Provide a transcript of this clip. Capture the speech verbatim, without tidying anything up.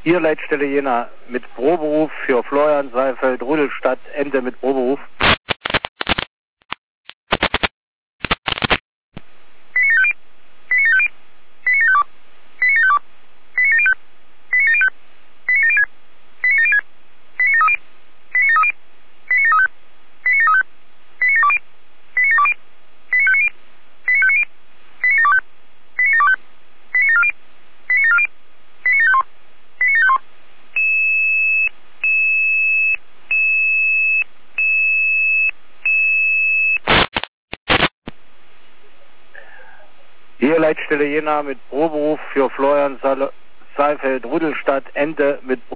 Hier Leitstelle Jena mit Proberuf für Florian Seifeld, Rudolstadt, Ende mit Proberuf. Hier Leitstelle Jena mit Proberuf für Florian Seifeld, Rudolstadt, Ende mit